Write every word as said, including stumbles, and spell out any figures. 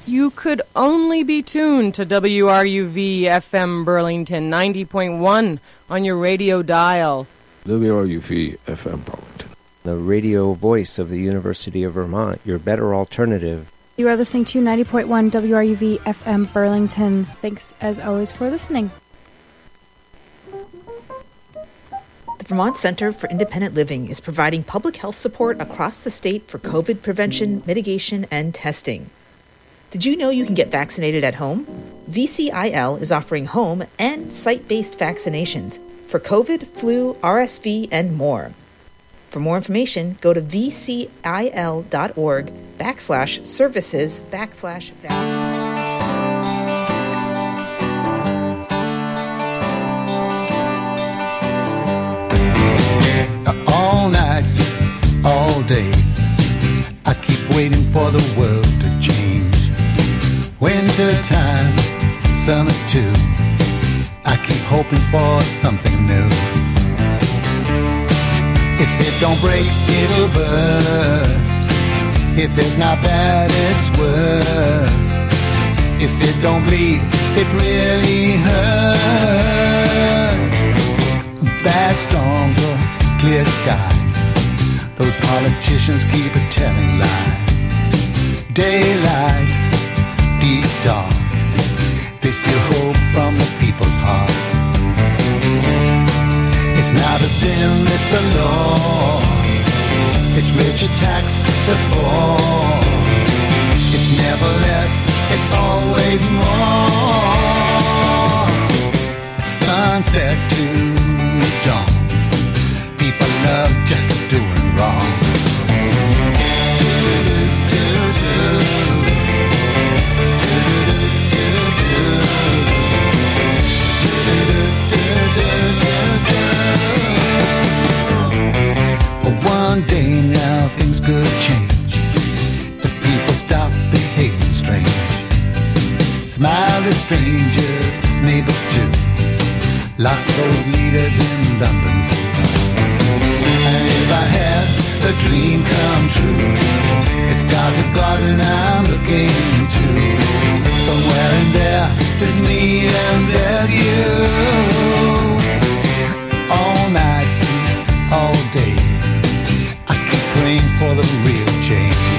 you could only be tuned to W R U V F M Burlington ninety point one on your radio dial. W R U V F M Burlington, the radio voice of the University of Vermont, your better alternative. You are listening to ninety point one W R U V F M Burlington. Thanks, as always, for listening. The Vermont Center for Independent Living is providing public health support across the state for COVID prevention, mitigation, and testing. Did you know you can get vaccinated at home? V C I L is offering home and site-based vaccinations for COVID, flu, R S V, and more. For more information, go to vcil.org backslash services backslash vaccine. All nights, all days, I keep waiting for the world to change. Winter time, summers too, I keep hoping for something new. If it don't break, it'll burst. If it's not bad, it's worse. If it don't bleed, it really hurts. Bad storms or clear skies, those politicians keep telling lies. Daylight, deep dark, they still hope from the people's hearts. It's not a sin, it's the law. It's rich attacks the poor. It's never less, it's always more. Sunset to dawn, people love just doing wrong. One day now things could change if people stop behaving strange. Smile to strangers, neighbors too. Lock those leaders in London Zoo. And if I had a dream come true, it's God's a garden I'm looking into. Somewhere in there, there's me and there's you. All nights and all days, I keep praying for the real change.